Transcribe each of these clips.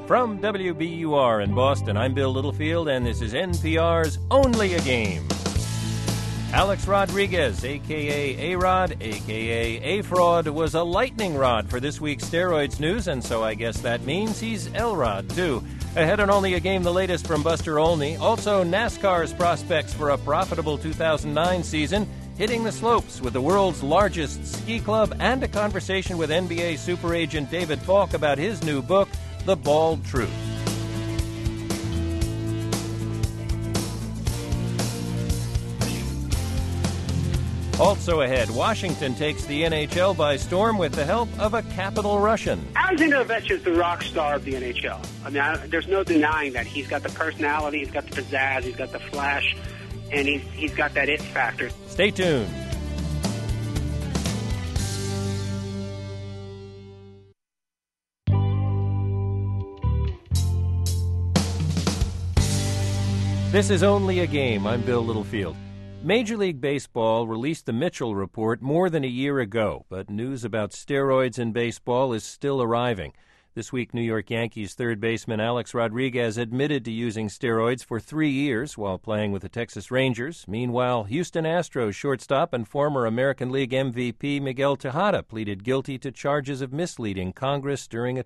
From WBUR in Boston, I'm Bill Littlefield, and this is NPR's Only a Game. Alex Rodriguez, a.k.a. A-Rod, a.k.a. A-Fraud, was a lightning rod for this week's steroids news, and so I guess that means he's L-Rod, too. Ahead on Only a Game, the latest from Buster Olney. Also, NASCAR's prospects for a profitable 2009 season, hitting the slopes with the world's largest ski club, and a conversation with NBA super agent David Falk about his new book, The Bald Truth. Also ahead, Washington takes the NHL by storm with the help of a capital Russian. Alexander Ovechkin is the rock star of the NHL. I mean, there's no denying that. He's got the personality, he's got the pizzazz, he's got the flash, and he's got that it factor. Stay tuned. This is Only a Game. I'm Bill Littlefield. Major League Baseball released the Mitchell Report more than a year ago, but news about steroids in baseball is still arriving. This week, New York Yankees third baseman Alex Rodriguez admitted to using steroids for 3 years while playing with the Texas Rangers. Meanwhile, Houston Astros shortstop and former American League MVP Miguel Tejada pleaded guilty to charges of misleading Congress during a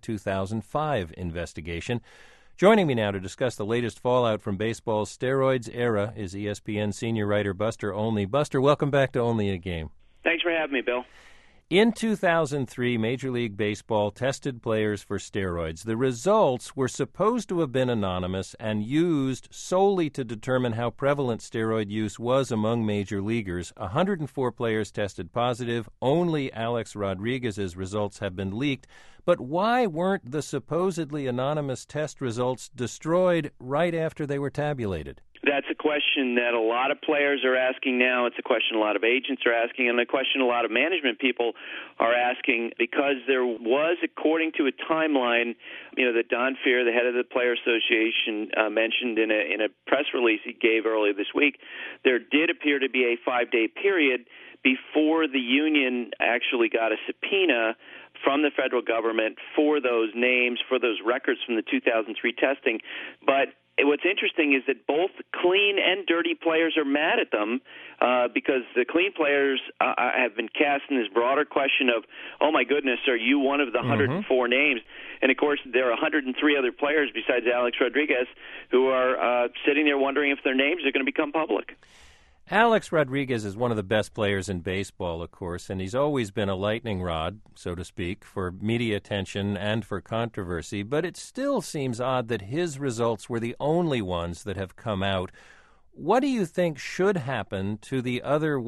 2005 investigation. Joining me now to discuss the latest fallout from baseball's steroids era is ESPN senior writer Buster Olney. Buster, welcome back to Only a Game. Thanks for having me, Bill. In 2003, Major League Baseball tested players for steroids. The results were supposed to have been anonymous and used solely to determine how prevalent steroid use was among major leaguers. 104 players tested positive. Only Alex Rodriguez's results have been leaked. But why weren't the supposedly anonymous test results destroyed right after they were tabulated? That's a question that a lot of players are asking now. It's a question a lot of agents are asking, and a question a lot of management people are asking, because there was, according to a timeline, that Don Fehr, the head of the Player Association, mentioned in a press release he gave earlier this week. There did appear to be a 5-day period before the union actually got a subpoena from the federal government for those names, for those records from the 2003 testing. But what's interesting is that both clean and dirty players are mad at them because the clean players have been cast in this broader question of, oh, my goodness, are you one of the 104 names? And, of course, there are 103 other players besides Alex Rodriguez who are sitting there wondering if their names are going to become public. Alex Rodriguez is one of the best players in baseball, of course, and he's always been a lightning rod, so to speak, for media attention and for controversy. But it still seems odd that his results were the only ones that have come out. What do you think should happen to the other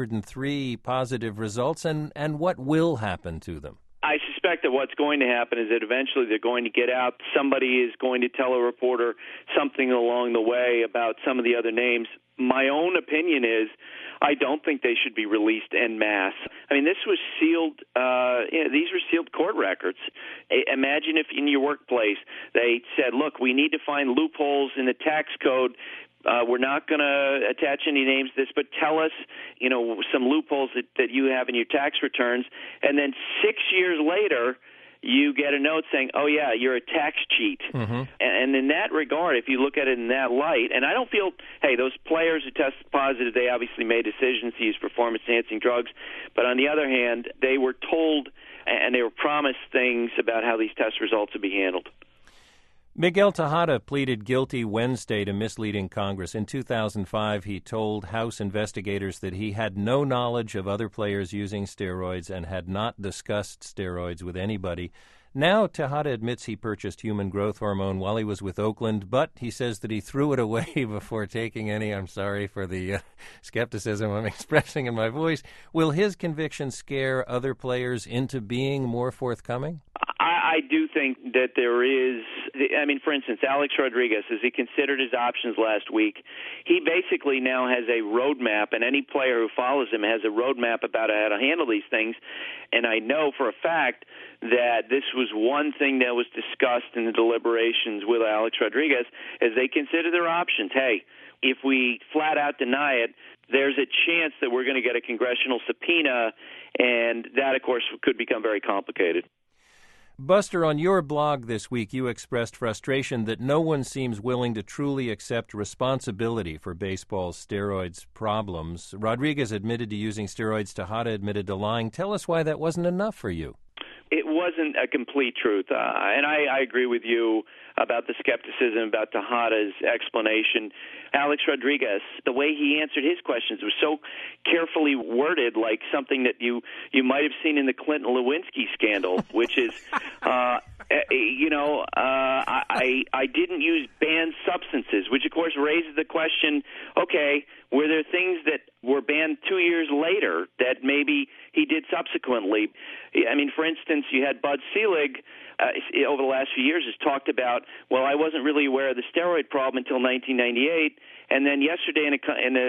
103 positive results, and what will happen to them? I suspect that what's going to happen is that eventually they're going to get out. Somebody is going to tell a reporter something along the way about some of the other names. My own opinion is I don't think they should be released en masse. I mean, this was sealed. These were sealed court records. Imagine if in your workplace they said, look, we need to find loopholes in the tax code. We're not going to attach any names to this, but tell us, some loopholes that you have in your tax returns. And then 6 years later, you get a note saying, oh, yeah, you're a tax cheat. Mm-hmm. And in that regard, if you look at it in that light, and I don't feel, hey, those players who tested positive, they obviously made decisions to use performance-enhancing drugs. But on the other hand, they were told and they were promised things about how these test results would be handled. Miguel Tejada pleaded guilty Wednesday to misleading Congress. In 2005, he told House investigators that he had no knowledge of other players using steroids and had not discussed steroids with anybody. Now, Tejada admits he purchased human growth hormone while he was with Oakland, but he says that he threw it away before taking any. I'm sorry for the skepticism I'm expressing in my voice. Will his conviction scare other players into being more forthcoming? I do think that there is, for instance, Alex Rodriguez, as he considered his options last week, he basically now has a roadmap, and any player who follows him has a roadmap about how to handle these things. And I know for a fact that this was one thing that was discussed in the deliberations with Alex Rodriguez as they consider their options. Hey, if we flat out deny it, there's a chance that we're going to get a congressional subpoena, and that, of course, could become very complicated. Buster, on your blog this week, you expressed frustration that no one seems willing to truly accept responsibility for baseball's steroids problems. Rodriguez admitted to using steroids. Tejada admitted to lying. Tell us why that wasn't enough for you. It wasn't a complete truth, and I agree with you about the skepticism about Tejada's explanation. Alex Rodriguez, the way he answered his questions was so carefully worded, like something that you might have seen in the Clinton-Lewinsky scandal, which is, I didn't use banned substances, which of course raises the question, okay, were there things that were banned 2 years later that maybe he did subsequently? I mean, for instance, you had Bud Selig over the last few years has talked about, well, I wasn't really aware of the steroid problem until 1998, and then yesterday in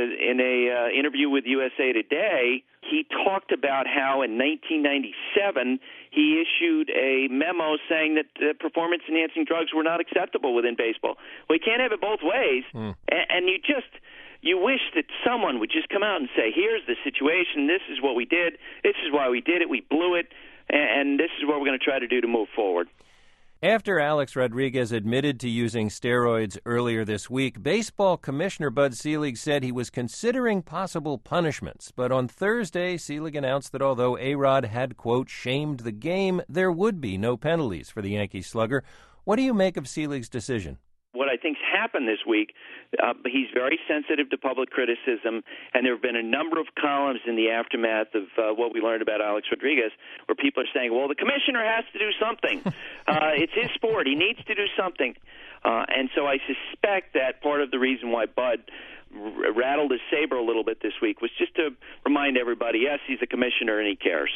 a interview with USA Today, he talked about how in 1997 he issued a memo saying that performance-enhancing drugs were not acceptable within baseball. Well, you can't have it both ways, and you wish that someone would just come out and say, here's the situation, this is what we did, this is why we did it, we blew it, and this is what we're going to try to do to move forward. After Alex Rodriguez admitted to using steroids earlier this week, Baseball Commissioner Bud Selig said he was considering possible punishments. But on Thursday, Selig announced that although A-Rod had, quote, shamed the game, there would be no penalties for the Yankee slugger. What do you make of Selig's decision? What I think's happened this week, he's very sensitive to public criticism, and there have been a number of columns in the aftermath of what we learned about Alex Rodriguez where people are saying, well, the commissioner has to do something. It's his sport. He needs to do something. And so I suspect that part of the reason why Bud rattled his saber a little bit this week was just to remind everybody, yes, he's a commissioner and he cares.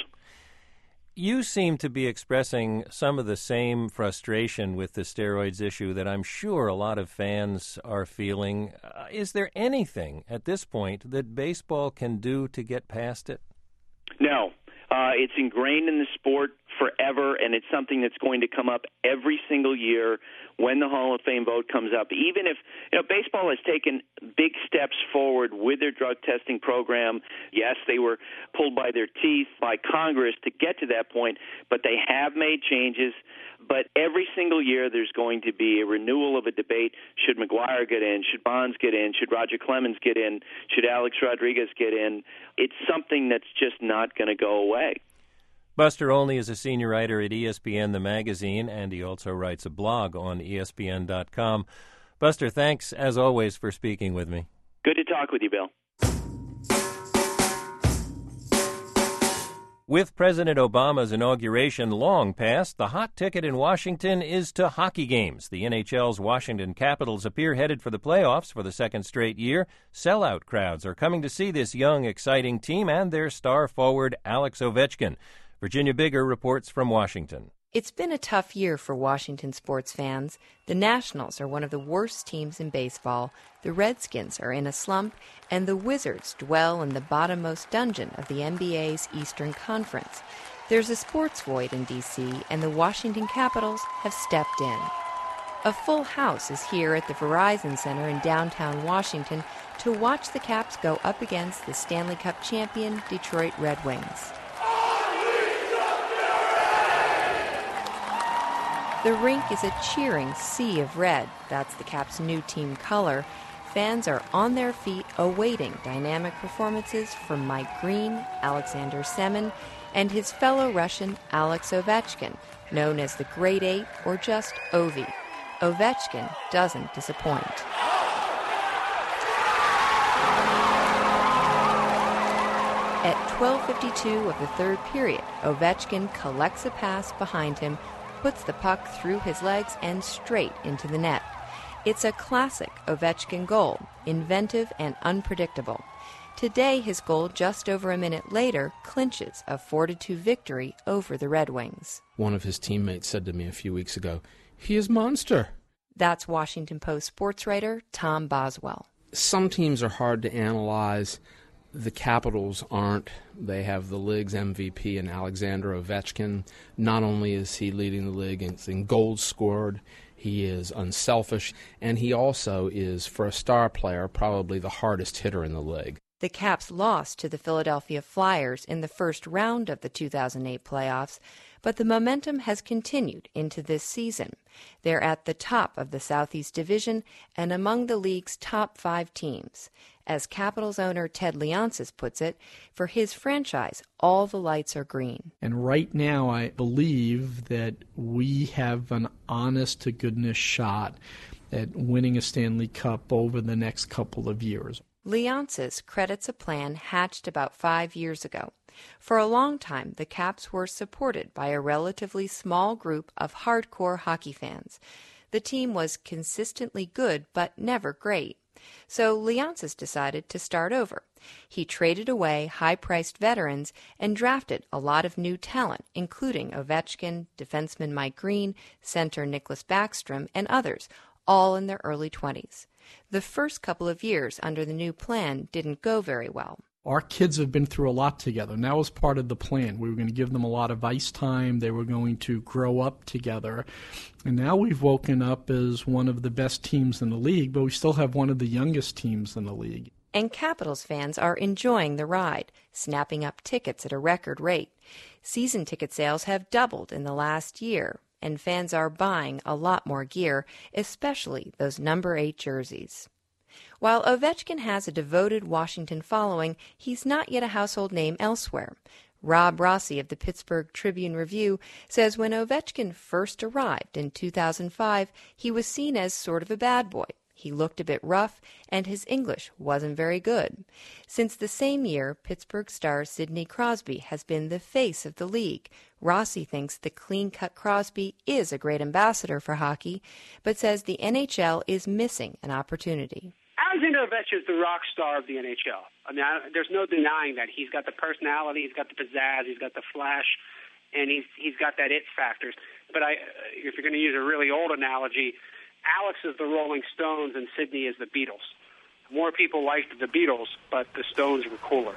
You seem to be expressing some of the same frustration with the steroids issue that I'm sure a lot of fans are feeling. Is there anything at this point that baseball can do to get past it? No. It's ingrained in the sport forever, and it's something that's going to come up every single year when the Hall of Fame vote comes up. Even if, baseball has taken big steps forward with their drug testing program. Yes, they were pulled by their teeth by Congress to get to that point, but they have made changes. But every single year there's going to be a renewal of a debate. Should McGwire get in? Should Bonds get in? Should Roger Clemens get in? Should Alex Rodriguez get in? It's something that's just not going to go away. Buster Olney is a senior writer at ESPN, the magazine, and he also writes a blog on ESPN.com. Buster, thanks, as always, for speaking with me. Good to talk with you, Bill. With President Obama's inauguration long past, the hot ticket in Washington is to hockey games. The NHL's Washington Capitals appear headed for the playoffs for the second straight year. Sellout crowds are coming to see this young, exciting team and their star forward, Alex Ovechkin. Virginia Bigger reports from Washington. It's been a tough year for Washington sports fans. The Nationals are one of the worst teams in baseball, the Redskins are in a slump, and the Wizards dwell in the bottommost dungeon of the NBA's Eastern Conference. There's a sports void in D.C., and the Washington Capitals have stepped in. A full house is here at the Verizon Center in downtown Washington to watch the Caps go up against the Stanley Cup champion Detroit Red Wings. The rink is a cheering sea of red. That's the Caps' new team color. Fans are on their feet awaiting dynamic performances from Mike Green, Alexander Semin, and his fellow Russian Alex Ovechkin, known as the Great Eight or just Ovi. Ovechkin doesn't disappoint. At 12:52 of the third period, Ovechkin collects a pass behind him, puts the puck through his legs and straight into the net. It's a classic Ovechkin goal, inventive and unpredictable. Today, his goal just over a minute later clinches a 4-2 victory over the Red Wings. One of his teammates said to me a few weeks ago, "He is monster." That's Washington Post sports writer Tom Boswell. Some teams are hard to analyze. The Capitals aren't. They have the league's MVP in Alexander Ovechkin. Not only is he leading the league in goals scored, he is unselfish, and he also is, for a star player, probably the hardest hitter in the league. The Caps lost to the Philadelphia Flyers in the first round of the 2008 playoffs, but the momentum has continued into this season. They're at the top of the Southeast Division and among the league's top 5 teams. As Capitals owner Ted Leonsis puts it, for his franchise, all the lights are green. And right now, I believe that we have an honest-to-goodness shot at winning a Stanley Cup over the next couple of years. Leonsis credits a plan hatched about 5 years ago. For a long time, the Caps were supported by a relatively small group of hardcore hockey fans. The team was consistently good, but never great. So Leonsis decided to start over. He traded away high-priced veterans and drafted a lot of new talent, including Ovechkin, defenseman Mike Green, center Nicklas Backstrom, and others, all in their early 20s. The first couple of years under the new plan didn't go very well. Our kids have been through a lot together, and that was part of the plan. We were going to give them a lot of ice time. They were going to grow up together. And now we've woken up as one of the best teams in the league, but we still have one of the youngest teams in the league. And Capitals fans are enjoying the ride, snapping up tickets at a record rate. Season ticket sales have doubled in the last year, and fans are buying a lot more gear, especially those number 8 jerseys. While Ovechkin has a devoted Washington following, he's not yet a household name elsewhere. Rob Rossi of the Pittsburgh Tribune-Review says when Ovechkin first arrived in 2005, he was seen as sort of a bad boy. He looked a bit rough, and his English wasn't very good. Since the same year, Pittsburgh star Sidney Crosby has been the face of the league. Rossi thinks the clean-cut Crosby is a great ambassador for hockey, but says the NHL is missing an opportunity. Alexander Ovechkin is the rock star of the NHL. I mean, there's no denying that. He's got the personality, he's got the pizzazz, he's got the flash, and he's got that it factor. But if you're going to use a really old analogy, Alex is the Rolling Stones and Sidney is the Beatles. More people liked the Beatles, but the Stones were cooler.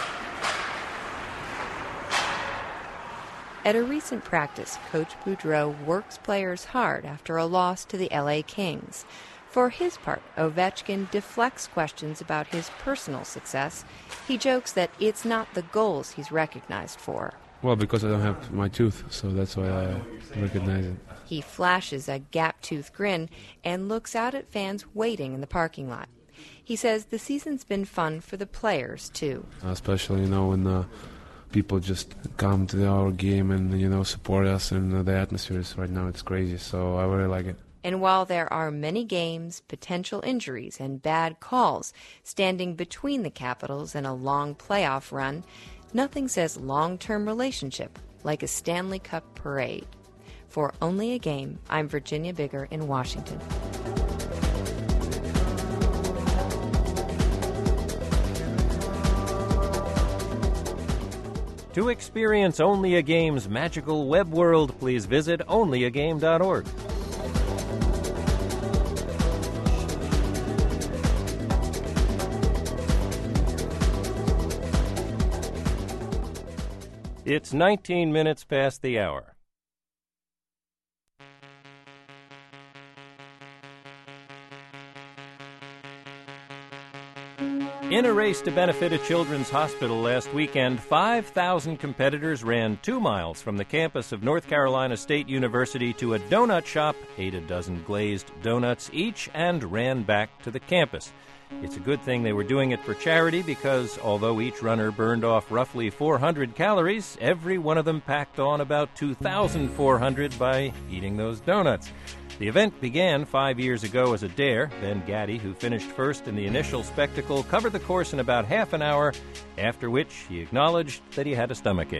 At a recent practice, Coach Boudreau works players hard after a loss to the LA Kings. For his part, Ovechkin deflects questions about his personal success. He jokes that it's not the goals he's recognized for. Well, because I don't have my tooth, so that's why I recognize it. He flashes a gap-toothed grin and looks out at fans waiting in the parking lot. He says the season's been fun for the players, too. Especially, when people just come to our game and, support us, and the atmosphere is right now, it's crazy, so I really like it. And while there are many games, potential injuries, and bad calls standing between the Capitals and a long playoff run, nothing says long-term relationship like a Stanley Cup parade. For Only a Game, I'm Virginia Bigger in Washington. To experience Only a Game's magical web world, please visit onlyagame.org. It's 19 minutes past the hour. In a race to benefit a children's hospital last weekend, 5,000 competitors ran 2 miles from the campus of North Carolina State University to a donut shop, ate a dozen glazed donuts each, and ran back to the campus. It's a good thing they were doing it for charity because although each runner burned off roughly 400 calories, every one of them packed on about 2,400 by eating those donuts. The event began 5 years ago as a dare. Ben Gaddy, who finished first in the initial spectacle, covered the course in about half an hour, after which he acknowledged that he had a stomachache.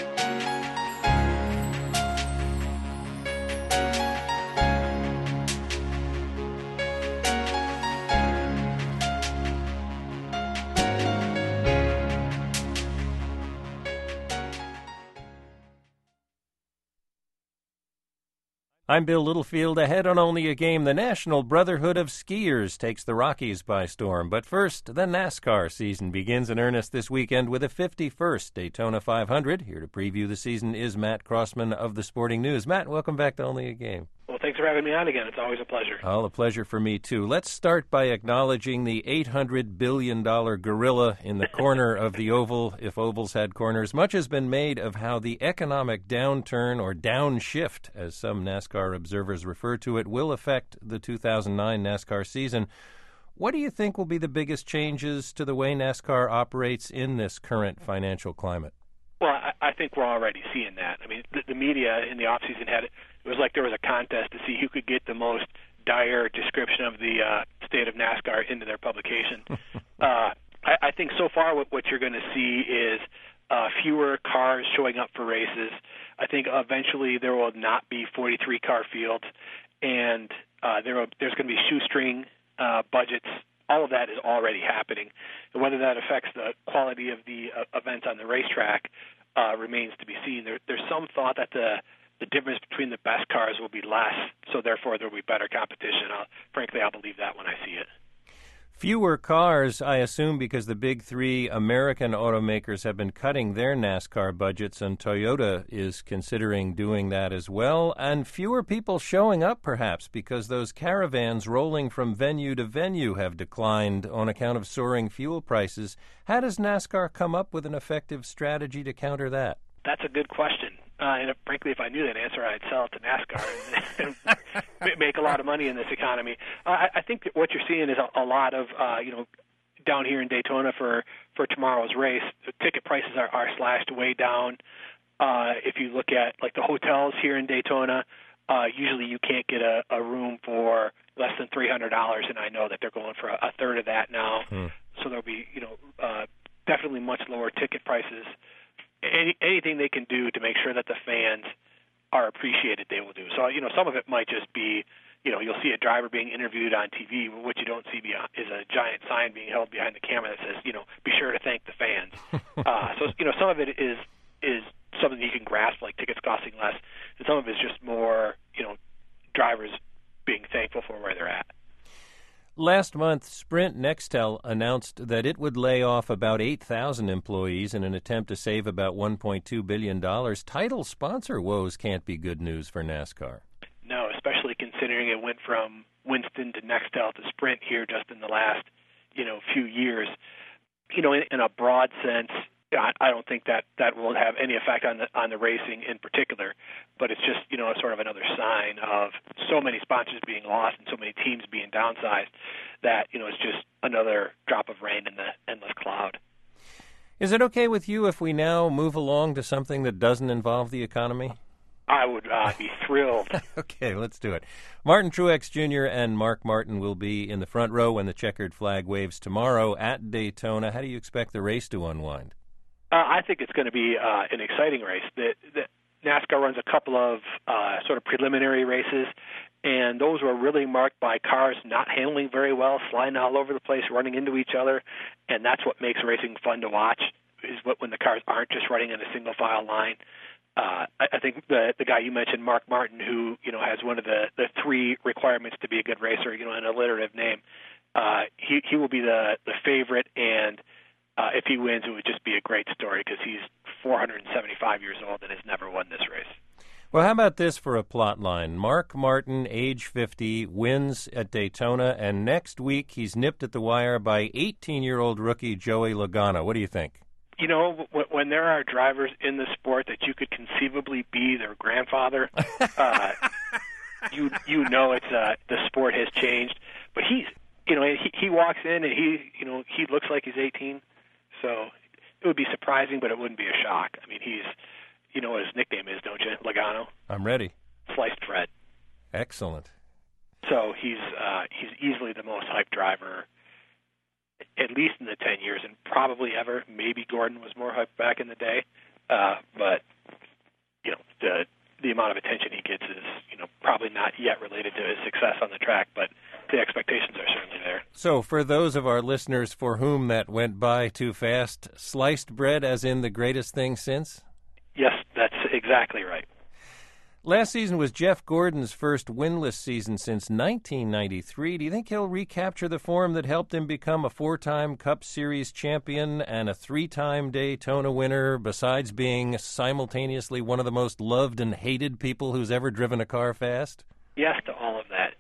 I'm Bill Littlefield. Ahead on Only a Game, the National Brotherhood of Skiers takes the Rockies by storm. But first, the NASCAR season begins in earnest this weekend with a 51st Daytona 500. Here to preview the season is Matt Crossman of the Sporting News. Matt, welcome back to Only a Game. Well, thanks for having me on again. It's always a pleasure. Oh, a pleasure for me, too. Let's start by acknowledging the $800 billion gorilla in the corner of the oval, if ovals had corners. Much has been made of how the economic downturn, or downshift, as some NASCAR observers refer to it, will affect the 2009 NASCAR season. What do you think will be the biggest changes to the way NASCAR operates in this current financial climate? Well, I think we're already seeing that. I mean, the media in the offseason it was like there was a contest to see who could get the most dire description of the state of NASCAR into their publication. I think so far what you're going to see is fewer cars showing up for races. I think eventually there will not be 43-car fields, and there's going to be shoestring budgets. All of that is already happening. And whether that affects the quality of the events on the racetrack remains to be seen. There's some thought that the difference between the best cars will be less, so therefore there will be better competition. Frankly, I'll believe that when I see it. Fewer cars, I assume, because the big three American automakers have been cutting their NASCAR budgets, and Toyota is considering doing that as well. And fewer people showing up, perhaps, because those caravans rolling from venue to venue have declined on account of soaring fuel prices. How does NASCAR come up with an effective strategy to counter that? That's a good question. And frankly, if I knew that answer, I'd sell it to NASCAR and make a lot of money in this economy. I think that what you're seeing is a lot of, down here in Daytona for tomorrow's race, the ticket prices are slashed way down. If you look at like the hotels here in Daytona, usually you can't get a room for less than $300, and I know that they're going for a third of that now. So there'll be, definitely much lower ticket prices. Anything they can do to make sure that the fans are appreciated, they will do. So, some of it might just be, you'll see a driver being interviewed on TV. What you don't see is a giant sign being held behind the camera that says, be sure to thank the fans. So, some of it is something you can grasp, like tickets costing less, and some of it is just more, drivers being thankful for where they're at. Last month, Sprint Nextel announced that it would lay off about 8,000 employees in an attempt to save about $1.2 billion. Title sponsor woes can't be good news for NASCAR. No, especially considering it went from Winston to Nextel to Sprint here just in the last, few years. In a broad sense, I don't think that will have any effect on the racing in particular, but it's just sort of another sign of so many sponsors being lost and so many teams being downsized that it's just another drop of rain in the endless cloud. Is it okay with you if we now move along to something that doesn't involve the economy? I would be thrilled. Okay, let's do it. Martin Truex Jr. and Mark Martin will be in the front row when the checkered flag waves tomorrow at Daytona. How do you expect the race to unwind? I think it's going to be an exciting race. The NASCAR runs a couple of sort of preliminary races, and those were really marked by cars not handling very well, sliding all over the place, running into each other, and that's what makes racing fun to watch, is when the cars aren't just running in a single-file line. I think the guy you mentioned, Mark Martin, who has one of the three requirements to be a good racer, an alliterative name, he will be the favorite, and if he wins, it would just be a great story because he's 475 years old and has never won this race. Well, how about this for a plot line? Mark Martin, age 50, wins at Daytona, and next week he's nipped at the wire by 18-year-old rookie Joey Logano. What do you think? When there are drivers in the sport that you could conceivably be their grandfather, it's the sport has changed. But he walks in and he looks like he's 18. So it would be surprising, but it wouldn't be a shock. I mean, you know what his nickname is, don't you, Logano? I'm ready. Sliced bread. Excellent. So he's easily the most hyped driver, at least in the 10 years, and probably ever. Maybe Gordon was more hyped back in the day, but the amount of attention he gets is probably not yet related to his success on the track, but the expectations are certainly there. So for those of our listeners for whom that went by too fast, sliced bread as in the greatest thing since? Yes, that's exactly right. Last season was Jeff Gordon's first winless season since 1993. Do you think he'll recapture the form that helped him become a 4-time Cup Series champion and a 3-time Daytona winner, besides being simultaneously one of the most loved and hated people who's ever driven a car fast? yes to all of that.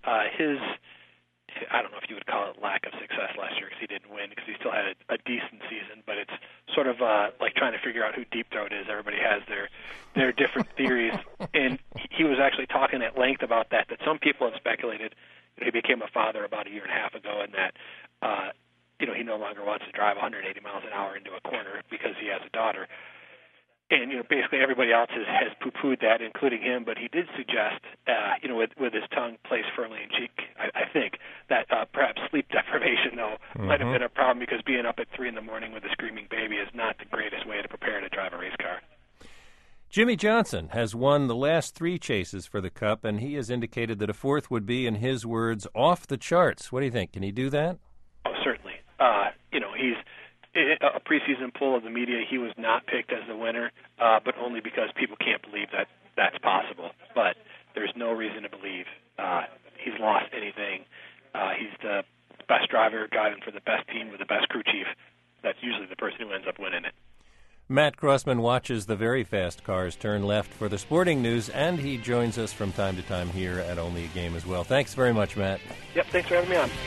I don't know if you would call it lack of success last year because he didn't win, because he still had a decent season, but it's sort of like trying to figure out who Deep Throat is. Everybody has their different theories, and he was actually talking at length about that some people have speculated he became a father about a year and a half ago, and that he no longer wants to drive 180 miles an hour into a corner because he has a daughter. And basically everybody else has poo-pooed that, including him. But he did suggest, with his tongue placed firmly in cheek, I think that perhaps sleep deprivation though might have been a problem, because being up at 3 a.m. with a screaming baby is not the greatest way to prepare to drive a race car. Jimmie Johnson has won the last 3 chases for the Cup, and he has indicated that a 4th would be, in his words, off the charts. What do you think? Can he do that? Oh, certainly. He's a preseason poll of the media. He was not picked as the winner, but only because people can't believe that that's possible. But there's no reason to believe he's lost anything. He's the best driver, driving for the best team with the best crew chief. That's usually the person who ends up winning it. Matt Crossman watches the very fast cars turn left for the sporting news, and he joins us from time to time here at Only a Game as well. Thanks very much, Matt. Yep, thanks for having me on.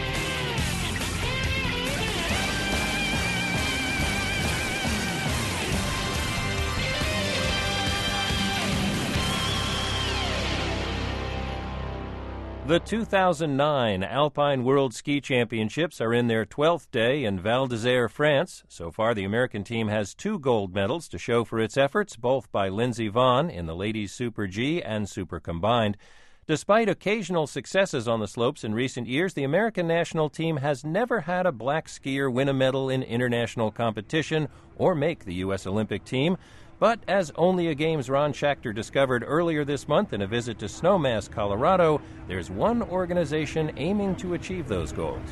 The 2009 Alpine World Ski Championships are in their 12th day in Val d'Isère, France. So far, the American team has 2 gold medals to show for its efforts, both by Lindsey Vonn in the ladies Super G and Super Combined. Despite occasional successes on the slopes in recent years, the American national team has never had a black skier win a medal in international competition or make the U.S. Olympic team. But as Only a Game's Ron Schachter discovered earlier this month in a visit to Snowmass, Colorado, there's one organization aiming to achieve those goals.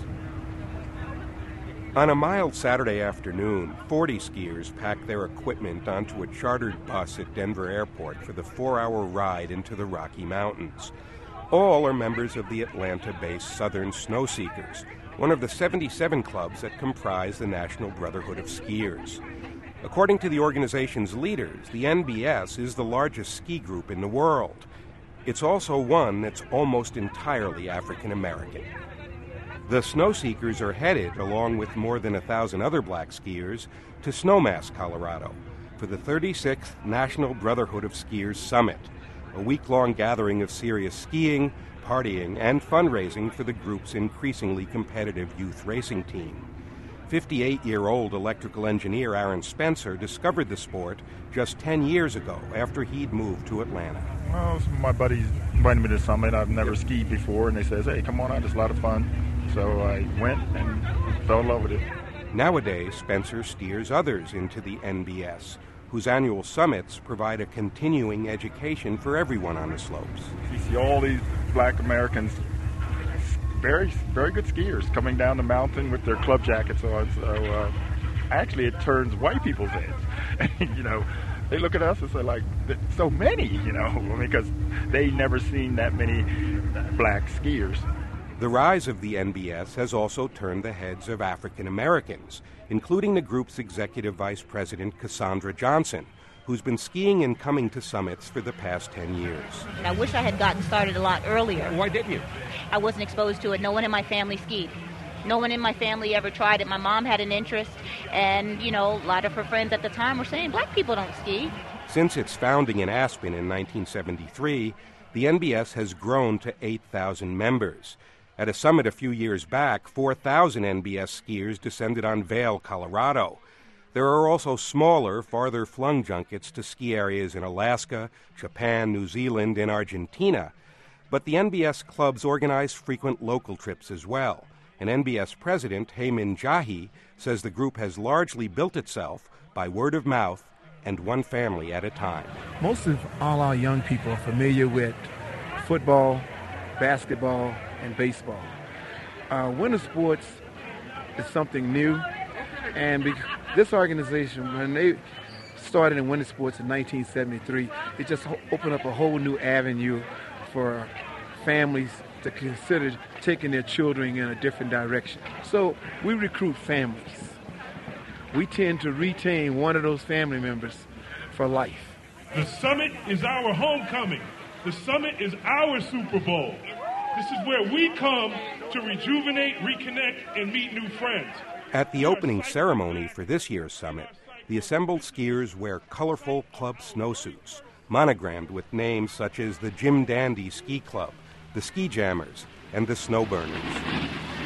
On a mild Saturday afternoon, 40 skiers packed their equipment onto a chartered bus at Denver Airport for the 4-hour ride into the Rocky Mountains. All are members of the Atlanta-based Southern Snowseekers, one of the 77 clubs that comprise the National Brotherhood of Skiers. According to the organization's leaders, the NBS is the largest ski group in the world. It's also one that's almost entirely African American. The Snowseekers are headed, along with more than 1,000 other black skiers, to Snowmass, Colorado, for the 36th National Brotherhood of Skiers Summit, a week-long gathering of serious skiing, partying, and fundraising for the group's increasingly competitive youth racing team. 58-year-old electrical engineer Aaron Spencer discovered the sport just 10 years ago after he'd moved to Atlanta. Well, my buddies invited me to the summit. I've never skied before, and they said, hey, come on out, it's a lot of fun. So I went and fell in love with it. Nowadays, Spencer steers others into the NBS, whose annual summits provide a continuing education for everyone on the slopes. You see all these black Americans, very, very good skiers, coming down the mountain with their club jackets on. So actually it turns white people's heads. They look at us and say, like, so many, because they never seen that many black skiers. The rise of the NBS has also turned the heads of African Americans, including the group's executive vice president, Cassandra Johnson, who's been skiing and coming to summits for the past 10 years. I wish I had gotten started a lot earlier. Why didn't you? I wasn't exposed to it. No one in my family skied. No one in my family ever tried it. My mom had an interest, and, a lot of her friends at the time were saying, black people don't ski. Since its founding in Aspen in 1973, the NBS has grown to 8,000 members. At a summit a few years back, 4,000 NBS skiers descended on Vail, Colorado. There are also smaller, farther-flung junkets to ski areas in Alaska, Japan, New Zealand, and Argentina. But the NBS clubs organize frequent local trips as well. And NBS president Heyman Jahi says the group has largely built itself by word of mouth and one family at a time. Most of all our young people are familiar with football, basketball, and baseball. Winter sports is something new, and this organization, when they started in winter sports in 1973, it just opened up a whole new avenue for families to consider taking their children in a different direction. So we recruit families. We tend to retain one of those family members for life. The summit is our homecoming. The Summit is our Super Bowl. This is where we come to rejuvenate, reconnect, and meet new friends. At the opening ceremony for this year's Summit, the assembled skiers wear colorful club snowsuits, monogrammed with names such as the Jim Dandy Ski Club, the Ski Jammers, and the Snowburners.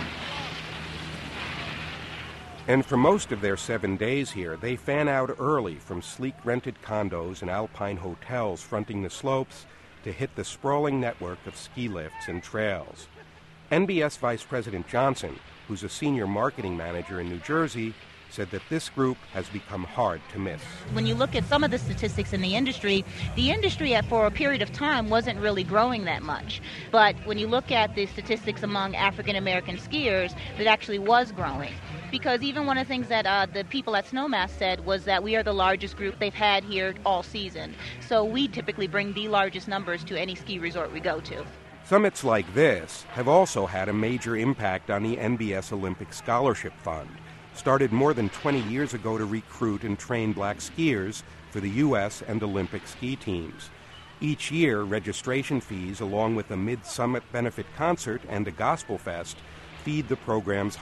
And for most of their 7 days here, they fan out early from sleek rented condos and alpine hotels fronting the slopes to hit the sprawling network of ski lifts and trails. NBS Vice President Johnson, who's a senior marketing manager in New Jersey, said that this group has become hard to miss. When you look at some of the statistics in the industry for a period of time wasn't really growing that much. But when you look at the statistics among African American skiers, it actually was growing. Because even one of the things that the people at Snowmass said was that we are the largest group they've had here all season. So we typically bring the largest numbers to any ski resort we go to. Summits like this have also had a major impact on the NBS Olympic Scholarship Fund, started more than 20 years ago to recruit and train black skiers for the U.S. and Olympic ski teams. Each year, registration fees, along with a mid-summit benefit concert and a gospel fest, feed the program's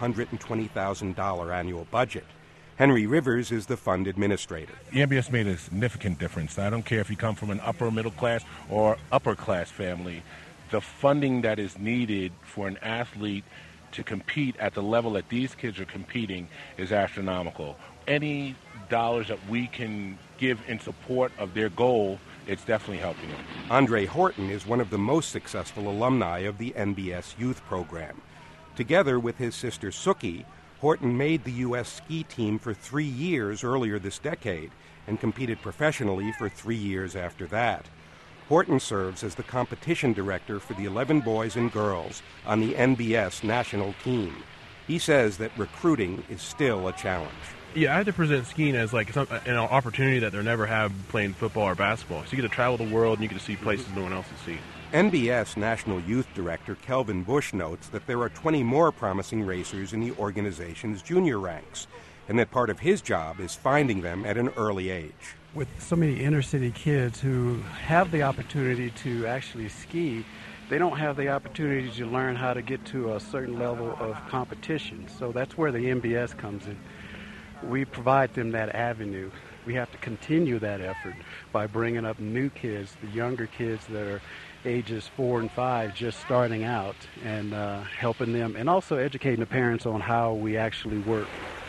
$120,000 annual budget. Henry Rivers is the fund administrator. The NBS made a significant difference. I don't care if you come from an upper middle class or upper class family. The funding that is needed for an athlete to compete at the level that these kids are competing is astronomical. Any dollars that we can give in support of their goal, it's definitely helping them. Andre Horton is one of the most successful alumni of the NBS youth program. Together with his sister Suki, Horton made the U.S. ski team for 3 years earlier this decade and competed professionally for 3 years after that. Horton serves as the competition director for the 11 boys and girls on the NBS national team. He says that recruiting is still a challenge. Yeah, I had to present skiing as like an opportunity that they never have playing football or basketball. So you get to travel the world and you get to see places no one else has seen. NBS National Youth Director Kelvin Bush notes that there are 20 more promising racers in the organization's junior ranks, and that part of his job is finding them at an early age. With so many inner-city kids who have the opportunity to actually ski, they don't have the opportunity to learn how to get to a certain level of competition. So that's where the NBS comes in. We provide them that avenue. We have to continue that effort by bringing up new kids, the younger kids that are ages 4 and 5 just starting out, and helping them, and also educating the parents on how we actually work.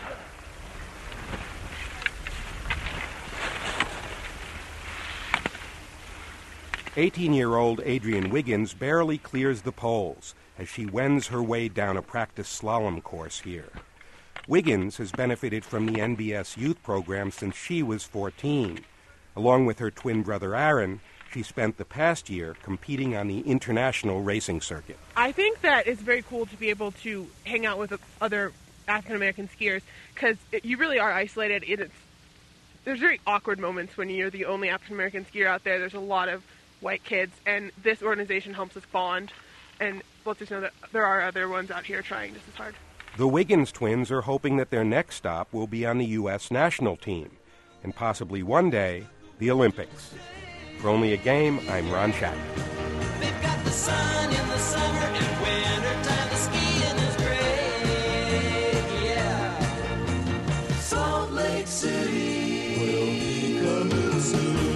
"18-year-old Adrienne Wiggins barely clears the poles as she wends her way down a practice slalom course here. Wiggins has benefited from the NBS youth program since she was 14. Along with her twin brother Aaron, she spent the past year competing on the international racing circuit. I think that it's very cool to be able to hang out with other African-American skiers because you really are isolated. There's very awkward moments when you're the only African-American skier out there. There's a lot of white kids, and this organization helps us bond and lets us know that there are other ones out here trying just as hard. The Wiggins twins are hoping that their next stop will be on the U.S. national team, and possibly one day, the Olympics. For Only a Game, I'm Ron Chapman. They've got the sun in the summer and wintertime. The skiing is great, yeah. Salt Lake City will be coming soon.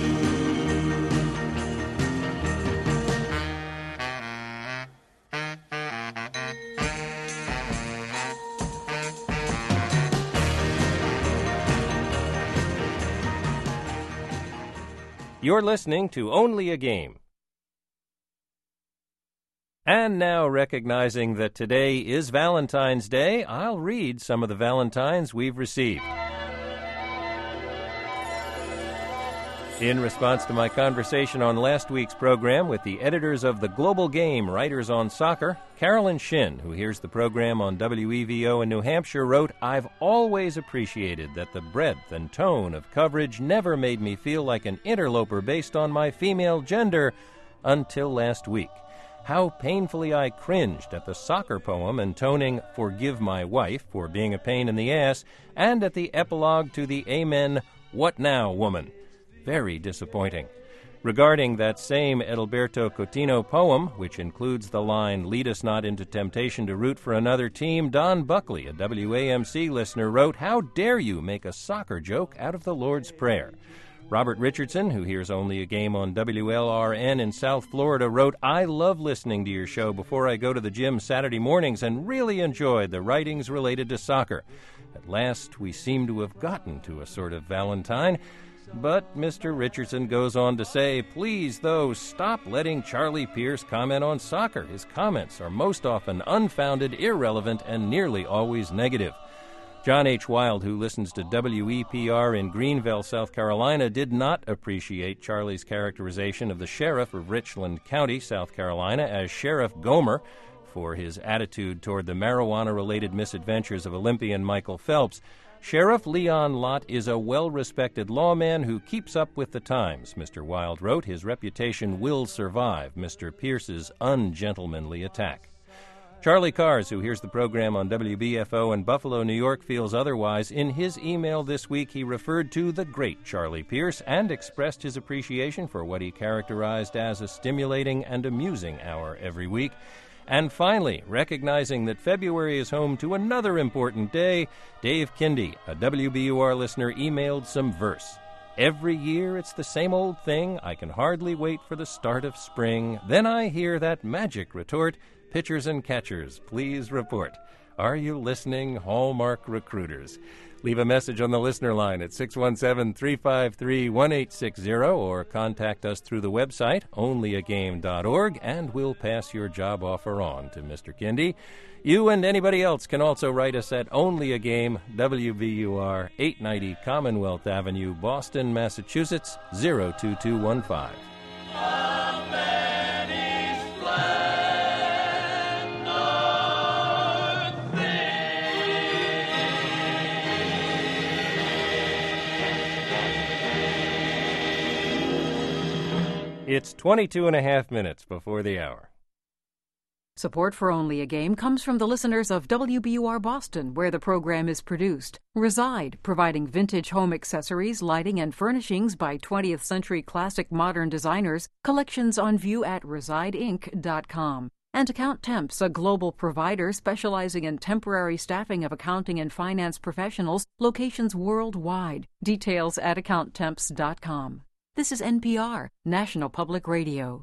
You're listening to Only a Game. And now, recognizing that today is Valentine's Day, I'll read some of the Valentines we've received. In response to my conversation on last week's program with the editors of the Global Game Writers on Soccer, Carolyn Shin, who hears the program on WEVO in New Hampshire, wrote, "I've always appreciated that the breadth and tone of coverage never made me feel like an interloper based on my female gender until last week. How painfully I cringed at the soccer poem intoning 'Forgive my wife' for being a pain in the ass, and at the epilogue to the Amen, 'What now, woman?' Very disappointing. Regarding that same Edilberto Coutinho poem, which includes the line, "Lead us not into temptation to root for another team," Don Buckley, a WAMC listener, wrote, "How dare you make a soccer joke out of the Lord's Prayer?" Robert Richardson, who hears Only a Game on WLRN in South Florida, wrote, "I love listening to your show before I go to the gym Saturday mornings and really enjoyed the writings related to soccer. At last, we seem to have gotten to a sort of Valentine." But Mr. Richardson goes on to say, "Please, though, stop letting Charlie Pierce comment on soccer. His comments are most often unfounded, irrelevant, and nearly always negative." John H. Wild, who listens to WEPR in Greenville, South Carolina, did not appreciate Charlie's characterization of the sheriff of Richland County, South Carolina, as Sheriff Gomer for his attitude toward the marijuana-related misadventures of Olympian Michael Phelps. "Sheriff Leon Lott is a well-respected lawman who keeps up with the times," Mr. Wild wrote. "His reputation will survive Mr. Pierce's ungentlemanly attack." Charlie Cars, who hears the program on WBFO in Buffalo, New York, feels otherwise. In his email this week, he referred to the great Charlie Pierce and expressed his appreciation for what he characterized as a stimulating and amusing hour every week. And finally, recognizing that February is home to another important day, Dave Kindy, a WBUR listener, emailed some verse. "Every year it's the same old thing. I can hardly wait for the start of spring. Then I hear that magic retort, 'Pitchers and catchers, please report.' Are you listening, Hallmark recruiters?" Leave a message on the listener line at 617-353-1860 or contact us through the website, onlyagame.org, and we'll pass your job offer on to Mr. Kindy. You and anybody else can also write us at Only a Game, WBUR, 890 Commonwealth Avenue, Boston, Massachusetts, 02215. It's 22 and a half minutes before the hour. Support for Only a Game comes from the listeners of WBUR Boston, where the program is produced. Reside, providing vintage home accessories, lighting, and furnishings by 20th century classic modern designers. Collections on view at resideinc.com. And Account Temps, a global provider specializing in temporary staffing of accounting and finance professionals, locations worldwide. Details at accounttemps.com. This is NPR, National Public Radio.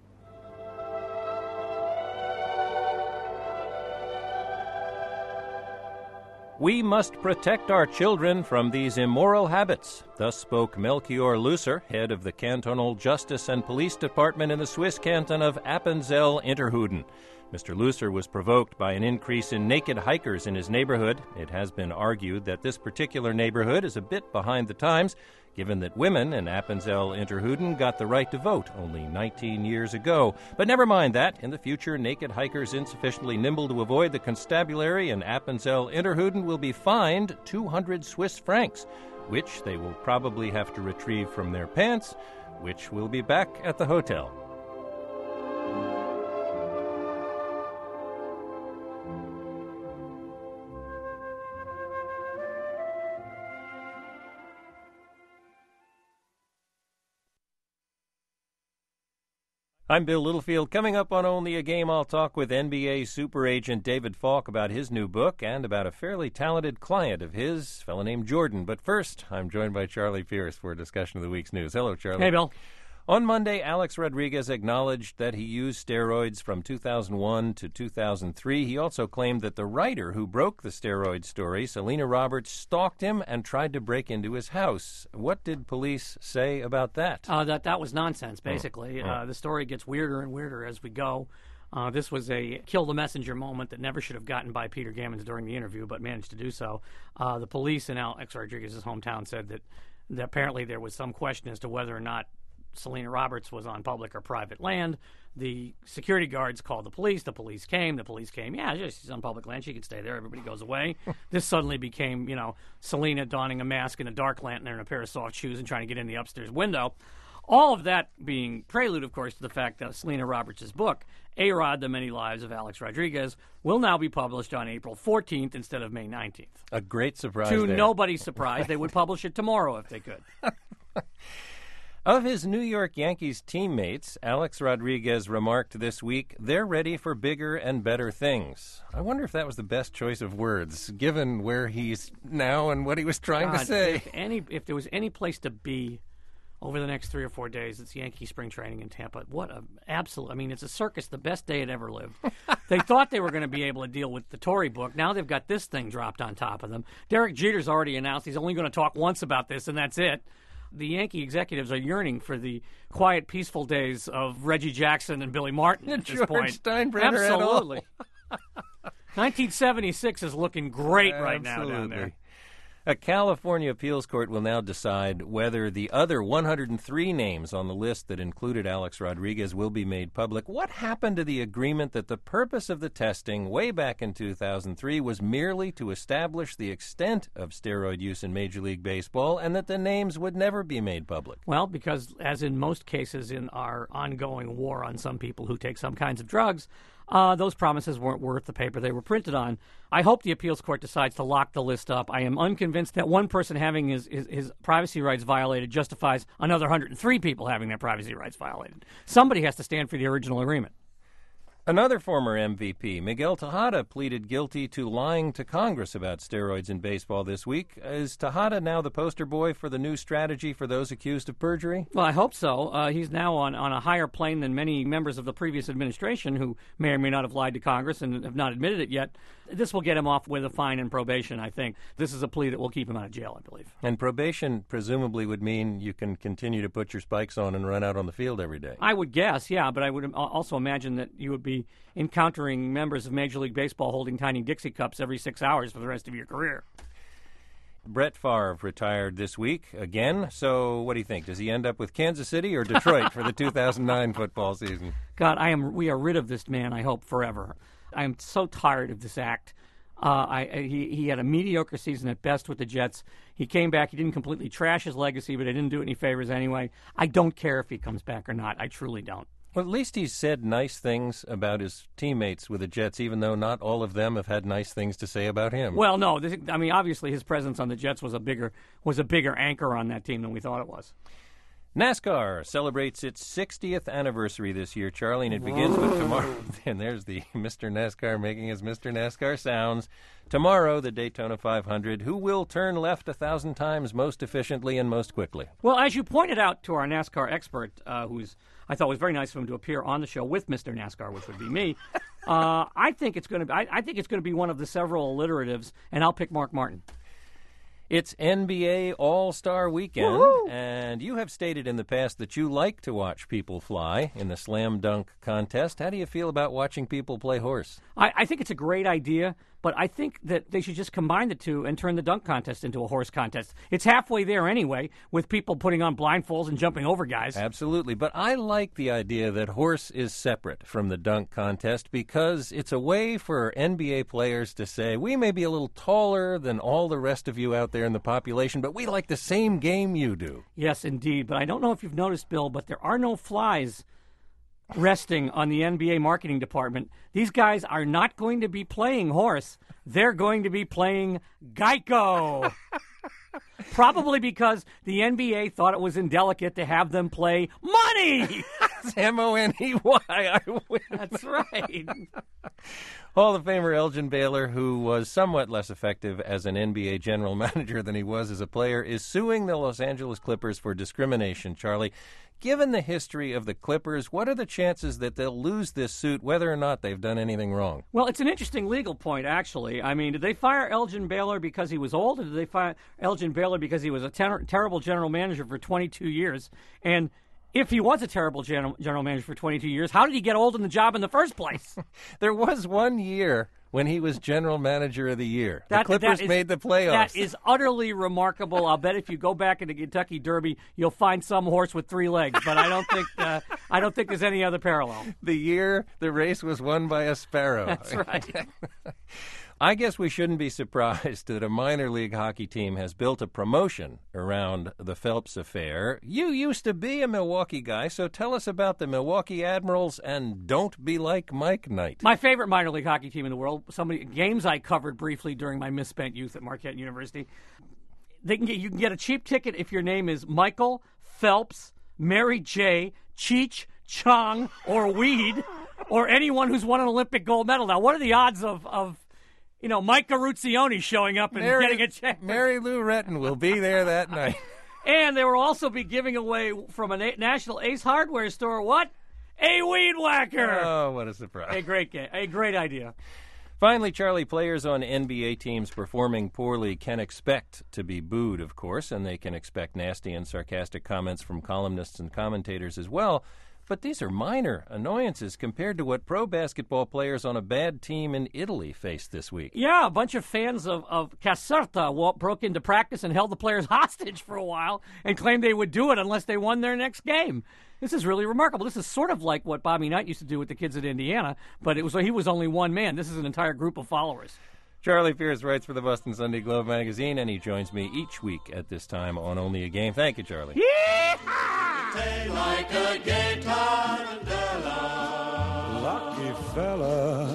"We must protect our children from these immoral habits." Thus spoke Melchior Lusser, head of the Cantonal Justice and Police Department in the Swiss canton of Appenzell-Innerrhoden. Mr. Lusser was provoked by an increase in naked hikers in his neighborhood. It has been argued that this particular neighborhood is a bit behind the times, given that women in Appenzell-Innerrhoden got the right to vote only 19 years ago. But never mind that. In the future, naked hikers insufficiently nimble to avoid the constabulary in Appenzell-Innerrhoden will be fined 200 Swiss francs, which they will probably have to retrieve from their pants, which will be back at the hotel. I'm Bill Littlefield. Coming up on Only a Game, I'll talk with NBA super agent David Falk about his new book and about a fairly talented client of his, a fellow named Jordan. But first, I'm joined by Charlie Pierce for a discussion of the week's news. Hello, Charlie. Hey, Bill. On Monday, Alex Rodriguez acknowledged that he used steroids from 2001 to 2003. He also claimed that the writer who broke the steroid story, Selena Roberts, stalked him and tried to break into his house. What did police say about that? That was nonsense, basically. The story gets weirder and weirder as we go. This was a kill the messenger moment that never should have gotten by Peter Gammons during the interview, but managed to do so. The police in Alex Rodriguez's hometown said that apparently there was some question as to whether or not Selena Roberts was on public or private land. The security guards called the police. The police came. Yeah, she's on public land. She can stay there. Everybody goes away. This suddenly became, Selena donning a mask and a dark lantern and a pair of soft shoes and trying to get in the upstairs window. All of that being prelude, of course, to the fact that Selena Roberts' book, A-Rod, The Many Lives of Alex Rodriguez, will now be published on April 14th instead of May 19th. A great surprise To there. nobody's surprise, they would publish it tomorrow if they could. Of his New York Yankees teammates, Alex Rodriguez remarked this week, "They're ready for bigger and better things." I wonder if that was the best choice of words, given where he's now and what he was trying to say. If there was any place to be over the next 3 or 4 days, it's Yankee spring training in Tampa. What a absolute! I mean, it's a circus, the best day it ever lived. They thought they were going to be able to deal with the Tory book. Now they've got this thing dropped on top of them. Derek Jeter's already announced he's only going to talk once about this, and that's it. The Yankee executives are yearning for the quiet, peaceful days of Reggie Jackson and Billy Martin at this George point. Steinbrenner Absolutely. 1976 is looking great right now down Absolutely. there. A California appeals court will now decide whether the other 103 names on the list that included Alex Rodriguez will be made public. What happened to the agreement that the purpose of the testing way back in 2003 was merely to establish the extent of steroid use in Major League Baseball and that the names would never be made public? Well, because as in most cases in our ongoing war on some people who take some kinds of drugs, those promises weren't worth the paper they were printed on. I hope the appeals court decides to lock the list up. I am unconvinced that one person having his privacy rights violated justifies another 103 people having their privacy rights violated. Somebody has to stand for the original agreement. Another former MVP, Miguel Tejada, pleaded guilty to lying to Congress about steroids in baseball this week. Is Tejada now the poster boy for the new strategy for those accused of perjury? Well, I hope so. He's now on a higher plane than many members of the previous administration who may or may not have lied to Congress and have not admitted it yet. This will get him off with a fine and probation, I think. This is a plea that will keep him out of jail, I believe. And probation presumably would mean you can continue to put your spikes on and run out on the field every day. I would guess, yeah, but I would also imagine that you would be encountering members of Major League Baseball holding tiny Dixie cups every 6 hours for the rest of your career. Brett Favre retired this week again. So what do you think? Does he end up with Kansas City or Detroit for the 2009 football season? God, we are rid of this man, I hope, forever. I am so tired of this act. He had a mediocre season at best with the Jets. He came back. He didn't completely trash his legacy, but it didn't do it any favors anyway. I don't care if he comes back or not. I truly don't. Well, at least he's said nice things about his teammates with the Jets, even though not all of them have had nice things to say about him. Well, no. Obviously his presence on the Jets was a bigger anchor on that team than we thought it was. NASCAR celebrates its 60th anniversary this year, Charlie, and it begins with tomorrow. And there's the Mr. NASCAR making his Mr. NASCAR sounds. Tomorrow, the Daytona 500. Who will turn left 1,000 times most efficiently and most quickly? Well, as you pointed out to our NASCAR expert, who's I thought it was very nice of him to appear on the show with Mr. NASCAR, which would be me. I think it's going to be one of the several alliteratives, and I'll pick Mark Martin. It's NBA All-Star Weekend, Woo-hoo! And you have stated in the past that you like to watch people fly in the slam dunk contest. How do you feel about watching people play horse? I think it's a great idea, but I think that they should just combine the two and turn the dunk contest into a horse contest. It's halfway there anyway, with people putting on blindfolds and jumping over guys. Absolutely, but I like the idea that horse is separate from the dunk contest because it's a way for NBA players to say, we may be a little taller than all the rest of you out there in the population, but we like the same game you do. Yes, indeed, but I don't know if you've noticed, Bill, but there are no flies resting on the NBA marketing department. These guys are not going to be playing horse. They're going to be playing Geico. Probably because the NBA thought it was indelicate to have them play money. M-O-N-E-Y. That's right. Hall of Famer Elgin Baylor, who was somewhat less effective as an NBA general manager than he was as a player, is suing the Los Angeles Clippers for discrimination. Charlie, given the history of the Clippers, what are the chances that they'll lose this suit whether or not they've done anything wrong? Well, it's an interesting legal point, actually. I mean, did they fire Elgin Baylor because he was old, or did they fire Elgin Baylor because he was a terrible general manager for 22 years? And if he was a terrible general manager for 22 years, how did he get old in the job in the first place? There was 1 year when he was general manager of the year. The Clippers made the playoffs. That is utterly remarkable. I'll bet if you go back in the Kentucky Derby, you'll find some horse with 3 legs. But I don't think there's any other parallel. The year the race was won by a sparrow. That's right. I guess we shouldn't be surprised that a minor league hockey team has built a promotion around the Phelps affair. You used to be a Milwaukee guy, so tell us about the Milwaukee Admirals and don't be like Mike Knight. My favorite minor league hockey team in the world, games I covered briefly during my misspent youth at Marquette University. You can get a cheap ticket if your name is Michael Phelps Mary J., Cheech, Chong, or Weed, or anyone who's won an Olympic gold medal. Now, what are the odds of Mike Garuzzioni showing up and getting a check? Mary Lou Retton will be there that night. And they will also be giving away from a National Ace Hardware store, what? A weed whacker. Oh, what a surprise. A great game. A great idea. Finally, Charlie, players on NBA teams performing poorly can expect to be booed, of course, and they can expect nasty and sarcastic comments from columnists and commentators as well. But these are minor annoyances compared to what pro basketball players on a bad team in Italy faced this week. Yeah, a bunch of fans of Caserta broke into practice and held the players hostage for a while and claimed they would do it unless they won their next game. This is really remarkable. This is sort of like what Bobby Knight used to do with the kids at Indiana, but he was only one man. This is an entire group of followers. Charlie Pierce writes for the Boston Sunday Globe magazine, and he joins me each week at this time on Only a Game. Thank you, Charlie. Like a gay tarantella. Lucky fella.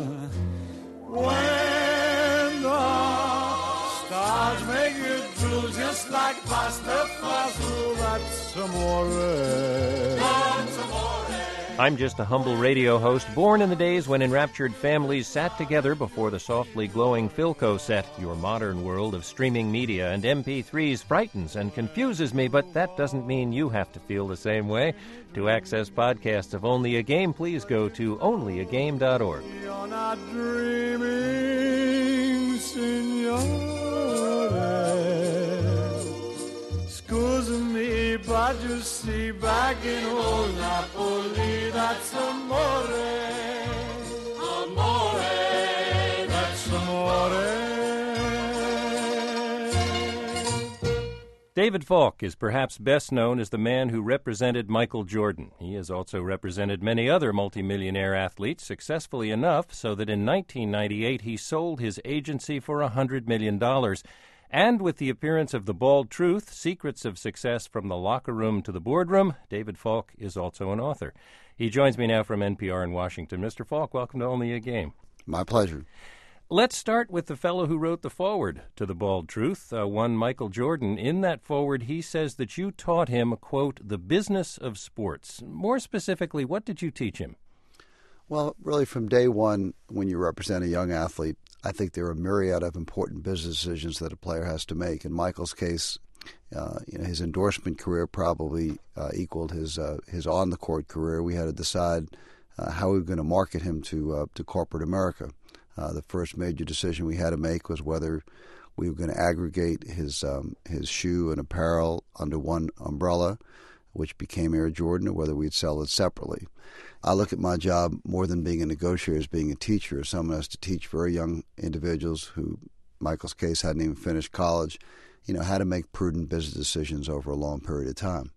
When the stars make you drool just like pasta fazool, that's amore. That's amore. I'm just a humble radio host, born in the days when enraptured families sat together before the softly glowing Philco set. Your modern world of streaming media and MP3s frightens and confuses me, but that doesn't mean you have to feel the same way. To access podcasts of Only a Game, please go to onlyagame.org. You're not dreaming, signore. Scusa me, but you see, back in old Napoli, that's amore. Amore, that's amore. David Falk is perhaps best known as the man who represented Michael Jordan. He has also represented many other multimillionaire athletes successfully enough so that in 1998 he sold his agency for $100 million. And with the appearance of The Bald Truth, Secrets of Success from the Locker Room to the Boardroom, David Falk is also an author. He joins me now from NPR in Washington. Mr. Falk, welcome to Only a Game. My pleasure. Let's start with the fellow who wrote the foreword to The Bald Truth, one Michael Jordan. In that foreword, he says that you taught him, quote, the business of sports. More specifically, what did you teach him? Well, really from day one, when you represent a young athlete, I think there are a myriad of important business decisions that a player has to make. In Michael's case, his endorsement career probably equaled his on-the-court career. We had to decide how we were going to market him to corporate America. The first major decision we had to make was whether we were going to aggregate his shoe and apparel under one umbrella, which became Air Jordan, or whether we'd sell it separately. I look at my job more than being a negotiator as being a teacher, someone who has to teach very young individuals who, Michael's case, hadn't even finished college, how to make prudent business decisions over a long period of time.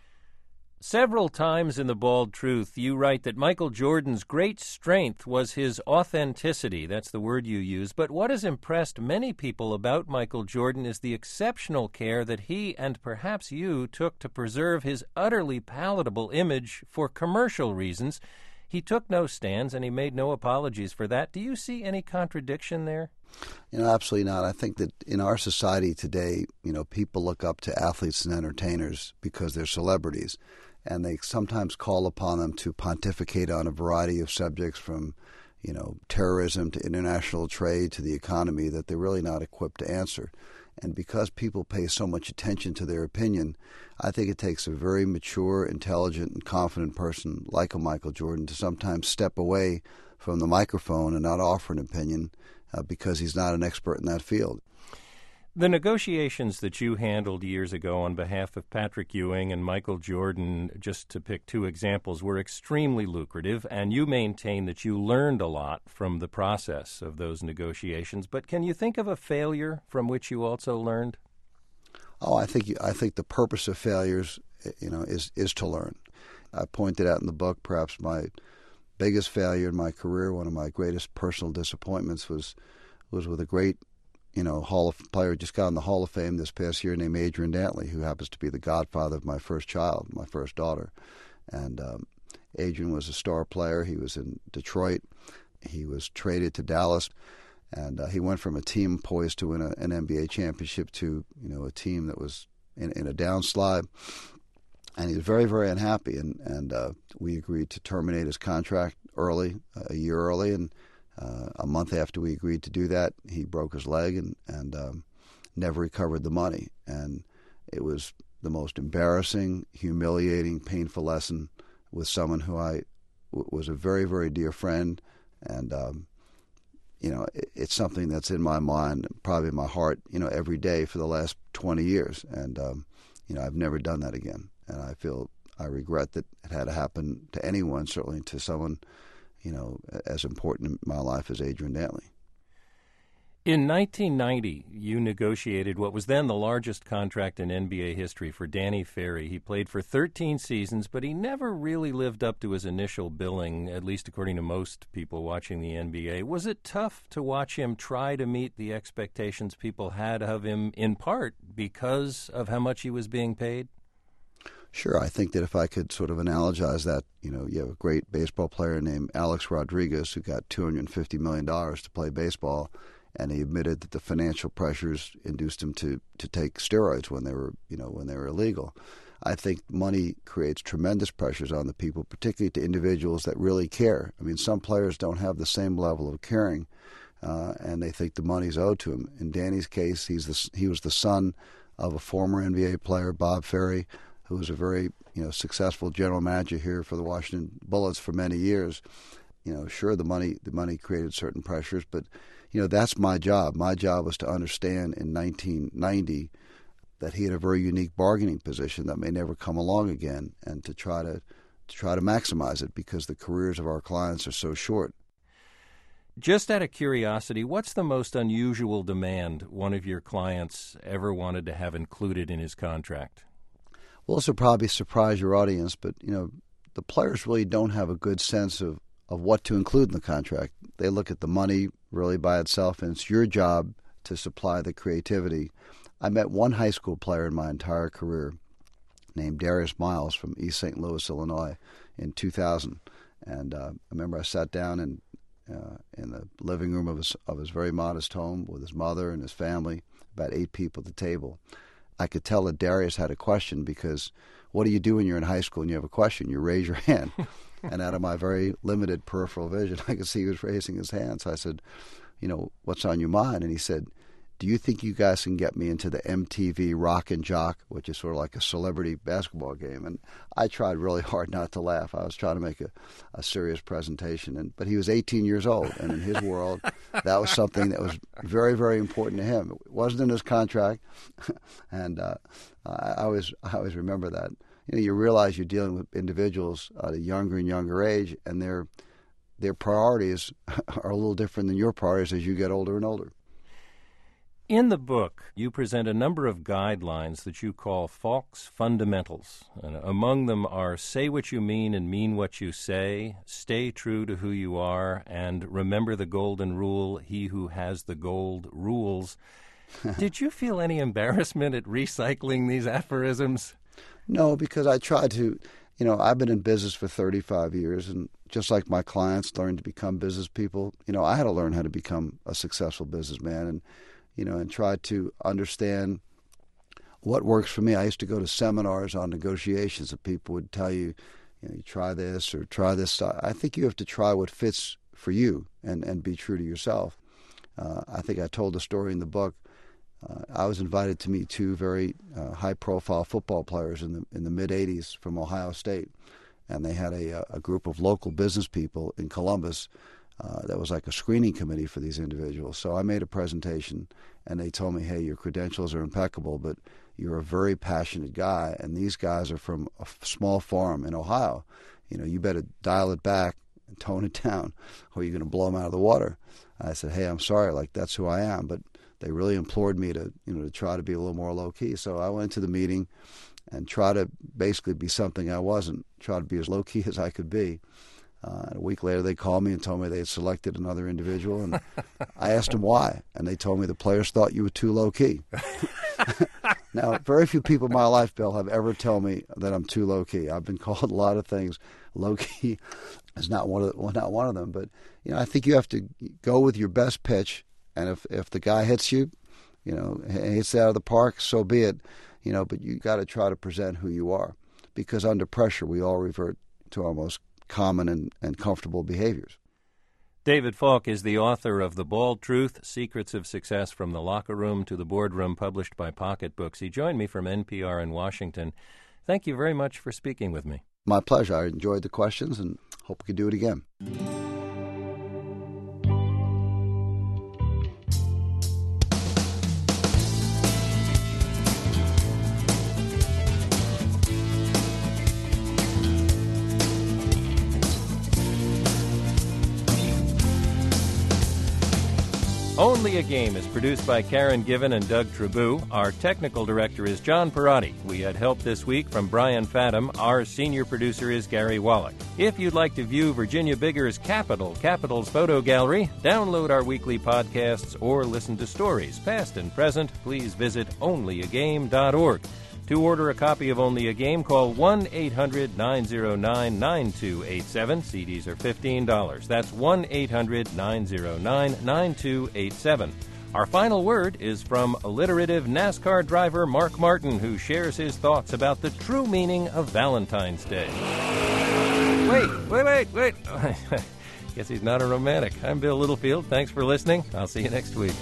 Several times in The Bald Truth, you write that Michael Jordan's great strength was his authenticity. That's the word you use. But what has impressed many people about Michael Jordan is the exceptional care that he, and perhaps you, took to preserve his utterly palatable image for commercial reasons. He took no stands, and he made no apologies for that. Do you see any contradiction there? Absolutely not. I think that in our society today, people look up to athletes and entertainers because they're celebrities. And they sometimes call upon them to pontificate on a variety of subjects from, terrorism to international trade to the economy that they're really not equipped to answer. And because people pay so much attention to their opinion, I think it takes a very mature, intelligent, and confident person like a Michael Jordan to sometimes step away from the microphone and not offer an opinion because he's not an expert in that field. The negotiations that you handled years ago on behalf of Patrick Ewing and Michael Jordan, just to pick two examples, were extremely lucrative, and you maintain that you learned a lot from the process of those negotiations. But can you think of a failure from which you also learned? Oh, I think the purpose of failures, is to learn. I pointed out in the book perhaps my biggest failure in my career, one of my greatest personal disappointments was with a great Hall of player just got in the Hall of Fame this past year named Adrian Dantley, who happens to be the godfather of my first child, my first daughter. And Adrian was a star player. He was in Detroit. He was traded to Dallas. And he went from a team poised to win an NBA championship to, a team that was in a downslide. And he was very, very unhappy, and we agreed to terminate his contract early, a year early, and a month after we agreed to do that, he broke his leg and never recovered the money. And it was the most embarrassing, humiliating, painful lesson with someone who was a very, very dear friend, and it's something that's in my mind, probably in my heart, every day for the last 20 years, and I've never done that again, and I regret that it had to happen to anyone, certainly to someone, as important in my life as Adrian Dantley. In 1990, you negotiated what was then the largest contract in NBA history for Danny Ferry. He played for 13 seasons, but he never really lived up to his initial billing, at least according to most people watching the NBA. Was it tough to watch him try to meet the expectations people had of him, in part because of how much he was being paid? Sure. I think that if I could sort of analogize that, you have a great baseball player named Alex Rodriguez who got $250 million to play baseball, and he admitted that the financial pressures induced him to take steroids when they were illegal. I think money creates tremendous pressures on the people, particularly to individuals that really care. I mean, some players don't have the same level of caring, and they think the money's owed to him. In Danny's case, he was the son of a former NBA player, Bob Ferry, who was a very successful general manager here for the Washington Bullets for many years. Sure, the money created certain pressures, but that's my job. My job was to understand in 1990 that he had a very unique bargaining position that may never come along again, and to try to maximize it because the careers of our clients are so short. Just out of curiosity, what's the most unusual demand one of your clients ever wanted to have included in his contract? Well, this will probably surprise your audience, but the players really don't have a good sense of what to include in the contract. They look at the money really by itself, and it's your job to supply the creativity. I met one high school player in my entire career named Darius Miles from East St. Louis, Illinois, in 2000. And I remember I sat down in the living room of his very modest home with his mother and his family, about 8 people at the table. I could tell that Darius had a question, because what do you do when you're in high school and you have a question? You raise your hand. And out of my very limited peripheral vision, I could see he was raising his hand. So I said, what's on your mind? And he said, do you think you guys can get me into the MTV Rock and Jock, which is sort of like a celebrity basketball game? And I tried really hard not to laugh. I was trying to make a serious presentation. But he was 18 years old, and in his world, that was something that was very, very important to him. It wasn't in his contract, and I always remember that. You realize you're dealing with individuals at a younger and younger age, and their priorities are a little different than your priorities as you get older and older. In the book, you present a number of guidelines that you call Falk's Fundamentals. And among them are say what you mean and mean what you say, stay true to who you are, and remember the golden rule, he who has the gold rules. Did you feel any embarrassment at recycling these aphorisms? No, because I tried to, I've been in business for 35 years, and just like my clients learned to become business people, I had to learn how to become a successful businessman and try to understand what works for me. I used to go to seminars on negotiations, and people would tell you, you try this or try this. I think you have to try what fits for you and be true to yourself. I think I told the story in the book. I was invited to meet 2 very high-profile football players in the mid-'80s from Ohio State, and they had a group of local business people in Columbus that was like a screening committee for these individuals. So I made a presentation, and they told me, hey, your credentials are impeccable, but you're a very passionate guy, and these guys are from a small farm in Ohio. You better dial it back and tone it down, or you're going to blow them out of the water. I said, hey, I'm sorry, that's who I am, but they really implored me to try to be a little more low-key. So I went to the meeting and tried to basically be something I wasn't, try to be as low-key as I could be. A week later, they called me and told me they had selected another individual, and I asked them why, and they told me the players thought you were too low-key. Now, very few people in my life, Bill, have ever told me that I'm too low-key. I've been called a lot of things. Low-key is not one of them, but I think you have to go with your best pitch. And if the guy hits you, hits it out of the park, so be it. But you got to try to present who you are. because under pressure we all revert to our most common and comfortable behaviors. David Falk is the author of The Bald Truth, Secrets of Success from the Locker Room to the Boardroom, published by Pocket Books. He joined me from NPR in Washington. Thank you very much for speaking with me. My pleasure. I enjoyed the questions and hope we can do it again. Only a Game is produced by Karen Given and Doug Trabue. Our technical director is John Perotti. We had help this week from Brian Fathom. Our senior producer is Gary Wallach. If you'd like to view Virginia Bigger's Capital's photo gallery, download our weekly podcasts, or listen to stories, past and present, please visit onlyagame.org. To order a copy of Only a Game, call 1-800-909-9287. CDs are $15. That's 1-800-909-9287. Our final word is from alliterative NASCAR driver Mark Martin, who shares his thoughts about the true meaning of Valentine's Day. Wait. Guess he's not a romantic. I'm Bill Littlefield. Thanks for listening. I'll see you next week.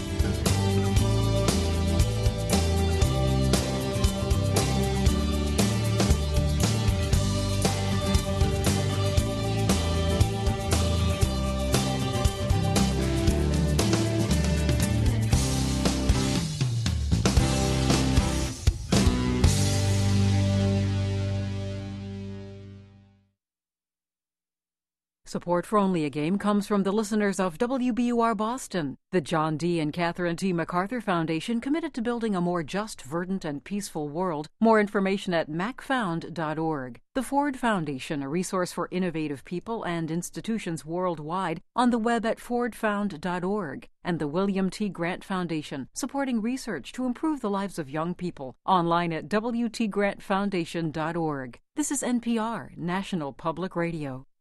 Support for Only a Game comes from the listeners of WBUR Boston, the John D. and Catherine T. MacArthur Foundation, committed to building a more just, verdant, and peaceful world. More information at macfound.org. The Ford Foundation, a resource for innovative people and institutions worldwide, on the web at fordfound.org. And the William T. Grant Foundation, supporting research to improve the lives of young people, online at wtgrantfoundation.org. This is NPR, National Public Radio.